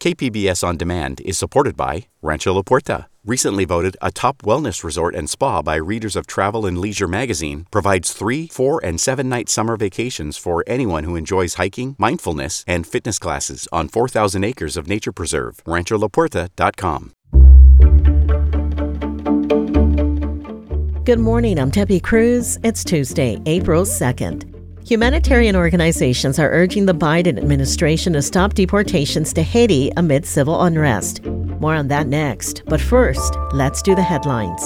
KPBS On Demand is supported by Rancho La Puerta. Recently voted a top wellness resort and spa by readers of Travel and Leisure magazine, provides 3, 4, and 7-night summer vacations for anyone who enjoys hiking, mindfulness, and fitness classes on 4,000 acres of nature preserve. RanchoLaPuerta.com. Good morning, I'm Debbie Cruz. It's Tuesday, April 2nd. Humanitarian organizations are urging the Biden administration to stop deportations to Haiti amid civil unrest. More on that next. But first, let's do the headlines.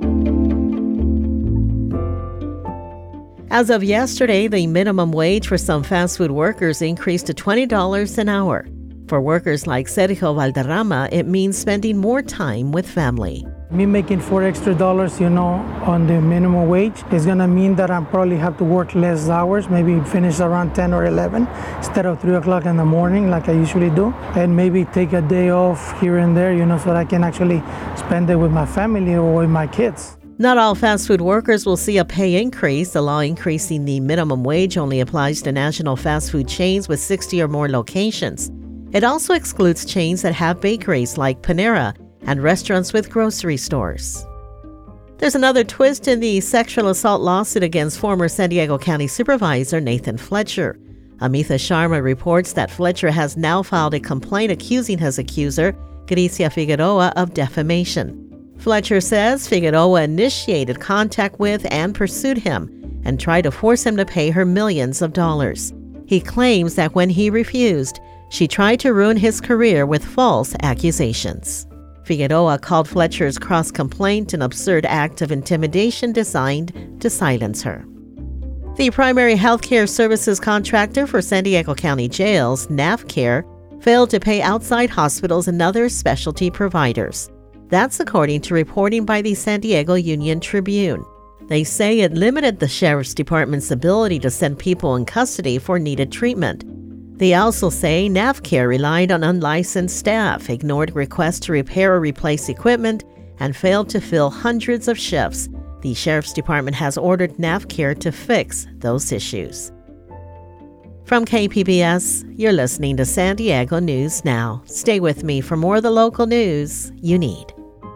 As of yesterday, the minimum wage for some fast food workers increased to $20 an hour. For workers like Sergio Valderrama, it means spending more time with family. Me making $4 extra, on the minimum wage is going to mean that I probably have to work less hours, maybe finish around 10 or 11 instead of 3 o'clock in the morning like I usually do, and maybe take a day off here and there, so that I can actually spend it with my family or with my kids. Not all fast food workers will see a pay increase. The law increasing the minimum wage only applies to national fast food chains with 60 or more locations. It also excludes chains that have bakeries like Panera and restaurants with grocery stores. There's another twist in the sexual assault lawsuit against former San Diego County Supervisor Nathan Fletcher. Amitha Sharma reports that Fletcher has now filed a complaint accusing his accuser, Grecia Figueroa, of defamation. Fletcher says Figueroa initiated contact with and pursued him and tried to force him to pay her millions of dollars. He claims that when he refused, she tried to ruin his career with false accusations. Figueroa called Fletcher's cross-complaint an absurd act of intimidation designed to silence her. The primary healthcare services contractor for San Diego County jails, NAVCare, failed to pay outside hospitals and other specialty providers. That's according to reporting by the San Diego Union Tribune. They say it limited the sheriff's department's ability to send people in custody for needed treatment. They also say NAVCare relied on unlicensed staff, ignored requests to repair or replace equipment, and failed to fill hundreds of shifts. The Sheriff's Department has ordered NAVCare to fix those issues. From KPBS, you're listening to San Diego News Now. Stay with me for more of the local news you need.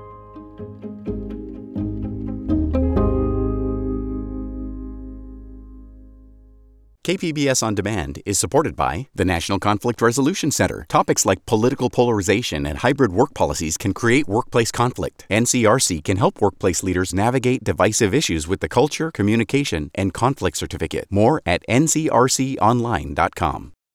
KPBS On Demand is supported by the National Conflict Resolution Center. Topics like political polarization and hybrid work policies can create workplace conflict. NCRC can help workplace leaders navigate divisive issues with the Culture, Communication, and Conflict Certificate. More at ncrconline.com.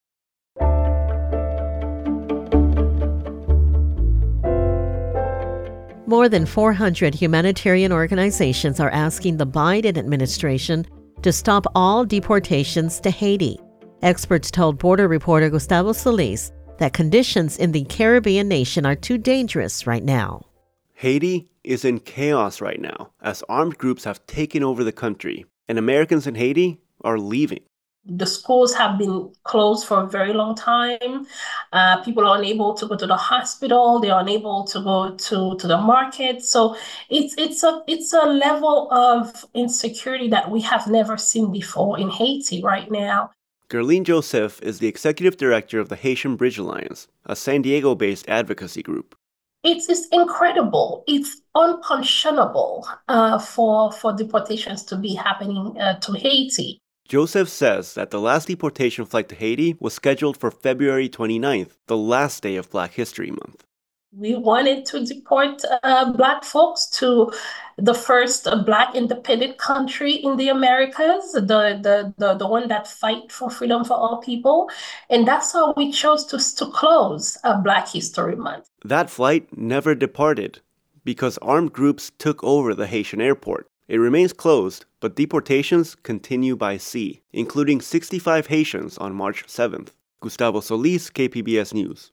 More than 400 humanitarian organizations are asking the Biden administration to stop all deportations to Haiti. Experts told border reporter Gustavo Solis that conditions in the Caribbean nation are too dangerous right now. Haiti is in chaos right now as armed groups have taken over the country, and Americans in Haiti are leaving. The schools have been closed for a very long time. People are unable to go to the hospital. They're unable to go to the market. So it's a level of insecurity that we have never seen before in Haiti right now. Gerline Joseph is the executive director of the Haitian Bridge Alliance, a San Diego-based advocacy group. It's incredible. It's unconscionable for deportations to be happening to Haiti. Joseph says that the last deportation flight to Haiti was scheduled for February 29th, the last day of Black History Month. We wanted to deport Black folks to the first Black independent country in the Americas, the one that fight for freedom for all people. And that's how we chose to close Black History Month. That flight never departed because armed groups took over the Haitian airport. It remains closed, but deportations continue by sea, including 65 Haitians on March 7th. Gustavo Solis, KPBS News.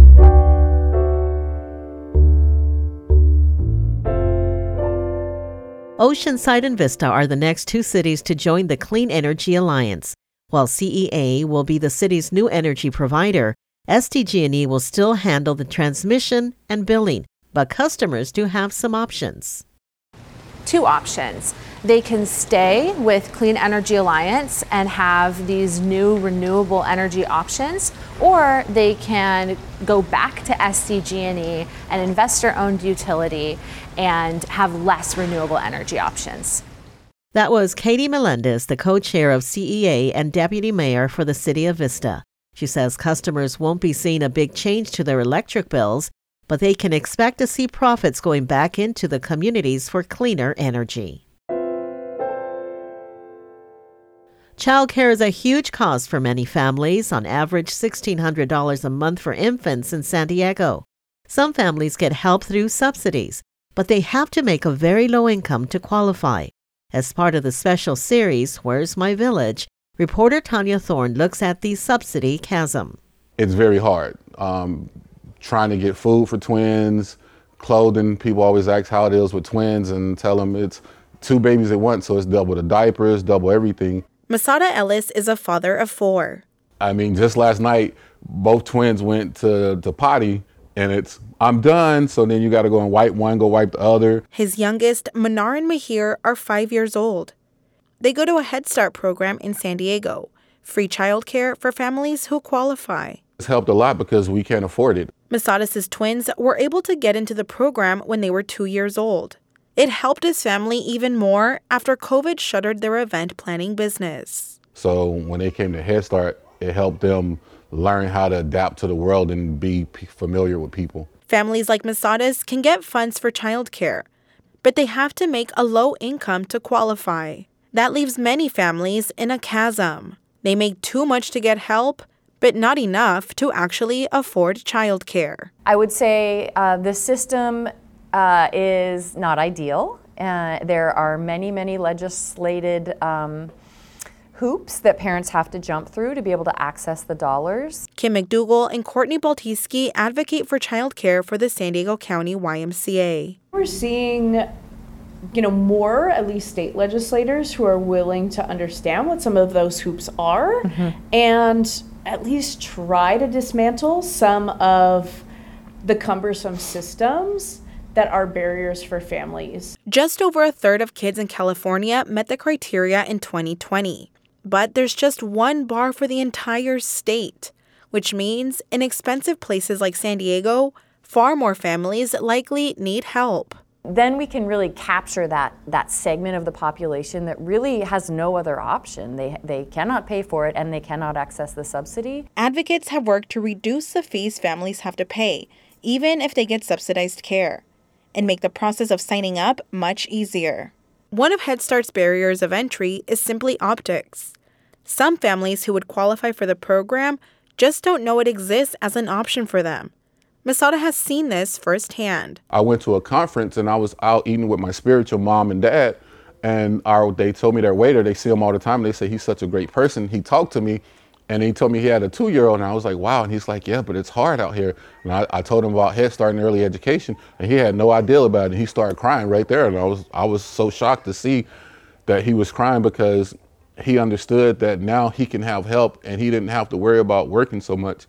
Oceanside and Vista are the next two cities to join the Clean Energy Alliance. While CEA will be the city's new energy provider, SDG&E will still handle the transmission and billing, but customers do have some options. Two options. They can stay with Clean Energy Alliance and have these new renewable energy options, or they can go back to SDG&E, an investor-owned utility, and have less renewable energy options. That was Katie Melendez, the co-chair of CEA and deputy mayor for the city of Vista. She says customers won't be seeing a big change to their electric bills, but they can expect to see profits going back into the communities for cleaner energy. Childcare is a huge cost for many families, on average $1,600 a month for infants in San Diego. Some families get help through subsidies, but they have to make a very low income to qualify. As part of the special series, Where's My Village?, reporter Tanya Thorne looks at the subsidy chasm. It's very hard. Trying to get food for twins, clothing. People always ask how it is with twins and tell them it's 2 babies at once, so it's double the diapers, double everything. Masada Ellis is a father of 4. I mean, just last night, both twins went to potty, and it's, I'm done, so then you got to go and wipe one, go wipe the other. His youngest, Manar and Mahir, are 5 years old. They go to a Head Start program in San Diego, free childcare for families who qualify. It's helped a lot because we can't afford it. Masada's twins were able to get into the program when they were 2 years old. It helped his family even more after COVID shuttered their event planning business. So when they came to Head Start, it helped them learn how to adapt to the world and be familiar with people. Families like Masada's can get funds for childcare, but they have to make a low income to qualify. That leaves many families in a chasm. They make too much to get help, but not enough to actually afford childcare. I would say the system is not ideal. There are many legislated hoops that parents have to jump through to be able to access the dollars. Kim McDougall and Courtney Baltiski advocate for childcare for the San Diego County YMCA. We're seeing more, at least state legislators, who are willing to understand what some of those hoops are and at least try to dismantle some of the cumbersome systems that are barriers for families. Just over a third of kids in California met the criteria in 2020. But there's just one bar for the entire state, which means in expensive places like San Diego, far more families likely need help. Then we can really capture that segment of the population that really has no other option. They cannot pay for it and they cannot access the subsidy. Advocates have worked to reduce the fees families have to pay, even if they get subsidized care, and make the process of signing up much easier. One of Head Start's barriers of entry is simply optics. Some families who would qualify for the program just don't know it exists as an option for them. Masada has seen this firsthand. I went to a conference and I was out eating with my spiritual mom and dad, and they told me their waiter, they see him all the time, and they say he's such a great person. He talked to me and he told me he had a 2-year-old, and I was like, wow. And he's like, yeah, but it's hard out here. And I told him about Head Start and early education, and he had no idea about it. He started crying right there, and I was so shocked to see that he was crying because he understood that now he can have help and he didn't have to worry about working so much.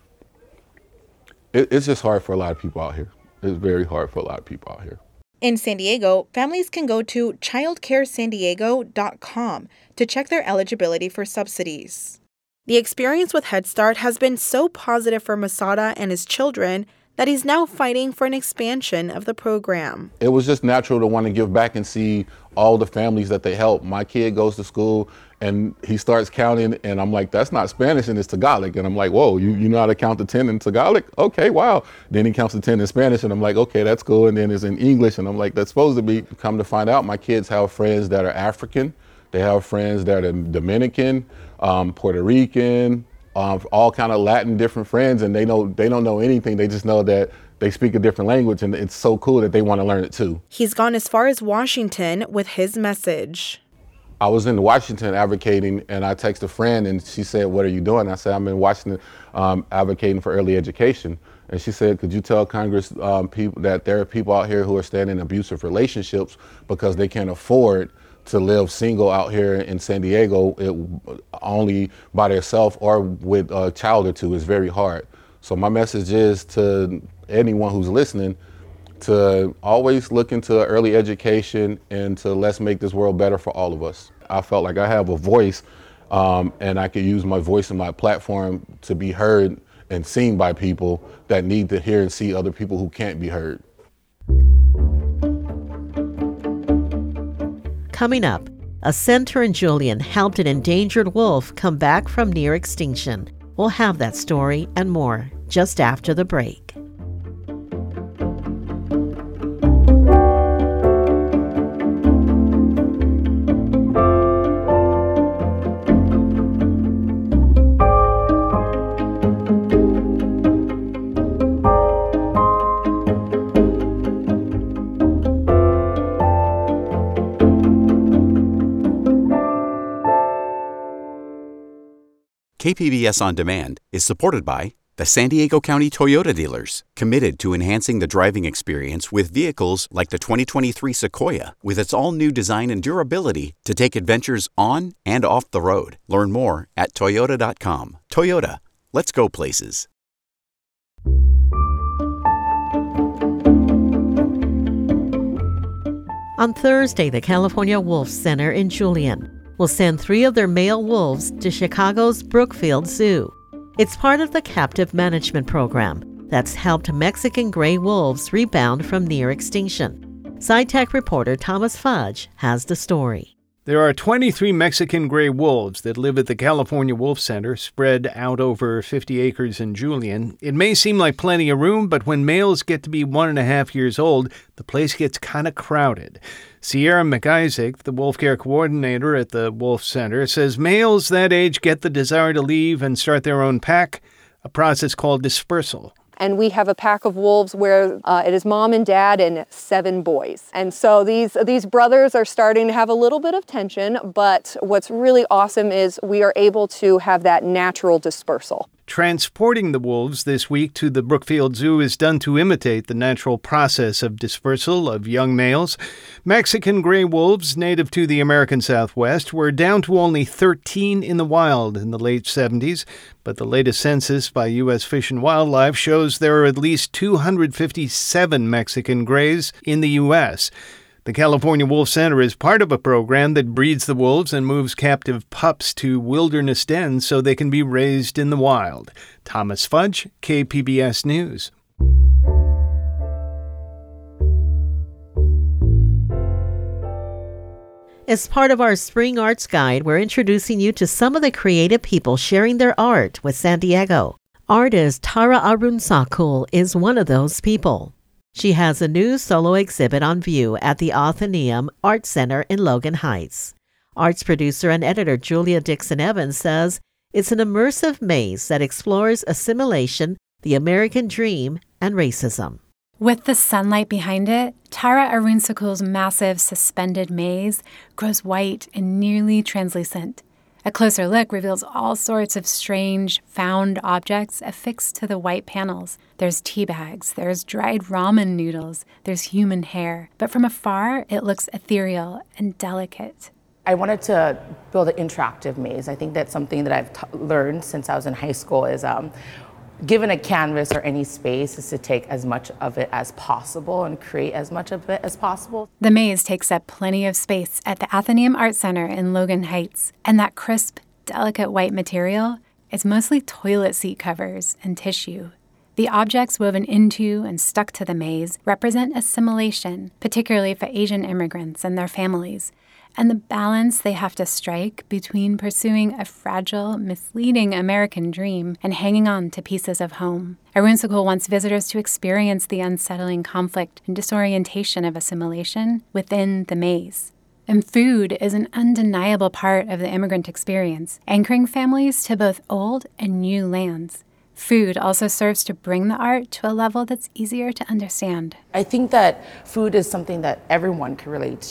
It's just hard for a lot of people out here. It's very hard for a lot of people out here. In San Diego, families can go to childcaresandiego.com to check their eligibility for subsidies. The experience with Head Start has been so positive for Masada and his children that he's now fighting for an expansion of the program. It was just natural to want to give back and see all the families that they help. My kid goes to school and he starts counting, and I'm like, that's not Spanish and it's Tagalog. And I'm like, whoa, you know how to count to 10 in Tagalog? Okay, wow. Then he counts to 10 in Spanish, and I'm like, okay, that's cool. And then it's in English, and I'm like, that's supposed to be. Come to find out, my kids have friends that are African. They have friends that are Dominican, Puerto Rican, all kind of Latin different friends, and they don't know anything. They just know that they speak a different language, and it's so cool that they want to learn it too. He's gone as far as Washington with his message. I was in Washington advocating, and I texted a friend, and she said, what are you doing? I said, I'm in Washington advocating for early education. And she said, could you tell Congress people that there are people out here who are staying in abusive relationships because they can't afford to live single out here in San Diego, only by themselves or with a child or two is very hard. So my message is to anyone who's listening, to always look into early education and to let's make this world better for all of us. I felt like I have a voice and I could use my voice and my platform to be heard and seen by people that need to hear and see other people who can't be heard. Coming up, a center in Julian helped an endangered wolf come back from near extinction. We'll have that story and more just after the break. KPBS On Demand is supported by the San Diego County Toyota dealers, committed to enhancing the driving experience with vehicles like the 2023 Sequoia, with its all-new design and durability to take adventures on and off the road. Learn more at toyota.com. Toyota, let's go places. On Thursday, the California Wolf Center in Julian will send 3 of their male wolves to Chicago's Brookfield Zoo. It's part of the captive management program that's helped Mexican gray wolves rebound from near extinction. SciTech reporter Thomas Fudge has the story. There are 23 Mexican gray wolves that live at the California Wolf Center, spread out over 50 acres in Julian. It may seem like plenty of room, but when males get to be 1.5 years old, the place gets kind of crowded. Sierra McIsaac, the wolf care coordinator at the Wolf Center, says males that age get the desire to leave and start their own pack, a process called dispersal. And we have a pack of wolves where it is mom and dad and 7 boys. And so these brothers are starting to have a little bit of tension, but what's really awesome is we are able to have that natural dispersal. Transporting the wolves this week to the Brookfield Zoo is done to imitate the natural process of dispersal of young males. Mexican gray wolves, native to the American Southwest, were down to only 13 in the wild in the late 70s, but the latest census by U.S. Fish and Wildlife shows there are at least 257 Mexican grays in the U.S. The California Wolf Center is part of a program that breeds the wolves and moves captive pups to wilderness dens so they can be raised in the wild. Thomas Fudge, KPBS News. As part of our Spring Arts Guide, we're introducing you to some of the creative people sharing their art with San Diego. Artist Tara Arunsakul is one of those people. She has a new solo exhibit on view at the Athenaeum Art Center in Logan Heights. Arts producer and editor Julia Dixon Evans says it's an immersive maze that explores assimilation, the American dream, and racism. With the sunlight behind it, Tara Arunsakul's massive suspended maze grows white and nearly translucent. A closer look reveals all sorts of strange, found objects affixed to the white panels. There's tea bags, there's dried ramen noodles, there's human hair. But from afar, it looks ethereal and delicate. I wanted to build an interactive maze. I think that's something that I've learned since I was in high school is given a canvas or any space is to take as much of it as possible and create as much of it as possible. The maze takes up plenty of space at the Athenaeum Art Center in Logan Heights, and that crisp, delicate white material is mostly toilet seat covers and tissue. The objects woven into and stuck to the maze represent assimilation, particularly for Asian immigrants and their families, and the balance they have to strike between pursuing a fragile, misleading American dream and hanging on to pieces of home. Arunsakul wants visitors to experience the unsettling conflict and disorientation of assimilation within the maze. And food is an undeniable part of the immigrant experience, anchoring families to both old and new lands. Food also serves to bring the art to a level that's easier to understand. I think that food is something that everyone can relate to.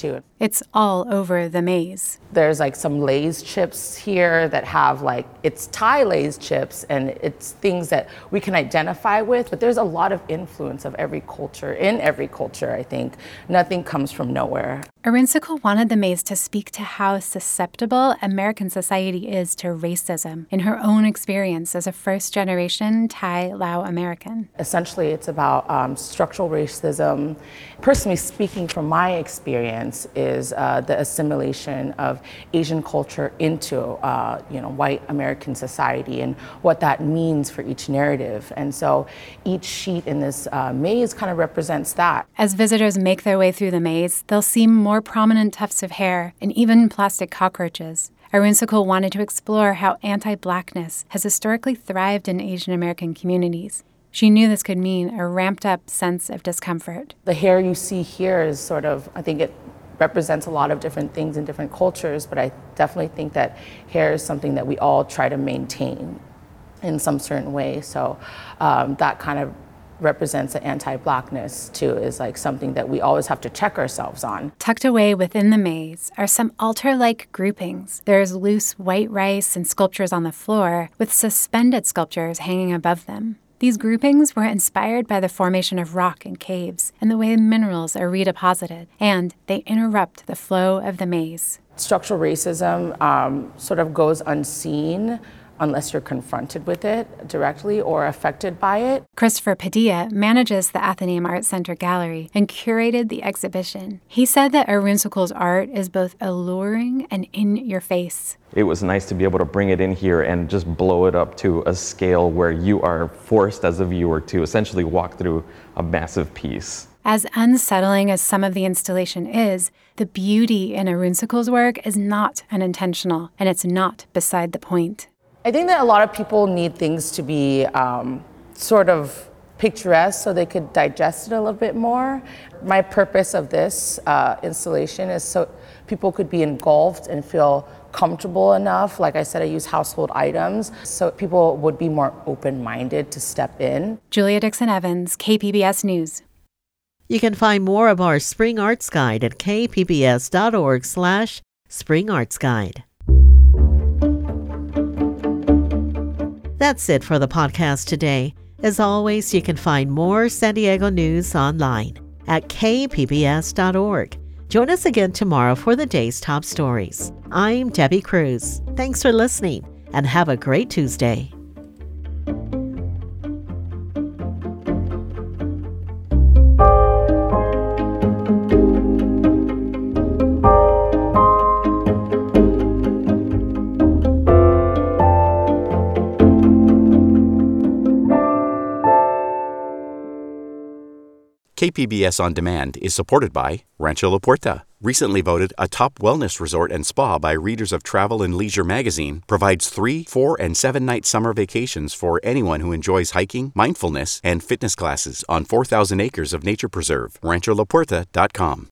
It's all over the maze. There's like some Lay's chips here that have like, it's Thai Lay's chips, and it's things that we can identify with, but there's a lot of influence of every culture, in every culture, I think. Nothing comes from nowhere. Arunsicol wanted the maze to speak to how susceptible American society is to racism in her own experience as a first-generation Thai Lao American. Essentially, it's about structural racism. Personally speaking, from my experience, is the assimilation of Asian culture into white American society and what that means for each narrative. And so each sheet in this maze kind of represents that. As visitors make their way through the maze, they'll see more prominent tufts of hair and even plastic cockroaches. Arunsicol wanted to explore how anti-Blackness has historically thrived in Asian American communities. She knew this could mean a ramped-up sense of discomfort. The hair you see here is sort of, I think it represents a lot of different things in different cultures, but I definitely think that hair is something that we all try to maintain in some certain way. So that kind of represents the anti-Blackness too, is like something that we always have to check ourselves on. Tucked away within the maze are some altar-like groupings. There's loose white rice and sculptures on the floor, with suspended sculptures hanging above them. These groupings were inspired by the formation of rock in caves and the way minerals are redeposited, and they interrupt the flow of the maze. Structural racism sort of goes unseen unless you're confronted with it directly or affected by it. Christopher Padilla manages the Athenaeum Art Center Gallery and curated the exhibition. He said that Arunsicol's art is both alluring and in your face. It was nice to be able to bring it in here and just blow it up to a scale where you are forced as a viewer to essentially walk through a massive piece. As unsettling as some of the installation is, the beauty in Arunsicol's work is not unintentional, and it's not beside the point. I think that a lot of people need things to be sort of picturesque so they could digest it a little bit more. My purpose of this installation is so people could be engulfed and feel comfortable enough. Like I said, I use household items, so people would be more open-minded to step in. Julia Dixon Evans, KPBS News. You can find more of our Spring Arts Guide at kpbs.org/springartsguide. That's it for the podcast today. As always, you can find more San Diego news online at kpbs.org. Join us again tomorrow for the day's top stories. I'm Debbie Cruz. Thanks for listening and have a great Tuesday. KPBS On Demand is supported by Rancho La Puerta. Recently voted a top wellness resort and spa by readers of Travel and Leisure magazine, provides 3, 4, and 7-night summer vacations for anyone who enjoys hiking, mindfulness, and fitness classes on 4,000 acres of nature preserve. RanchoLaPuerta.com.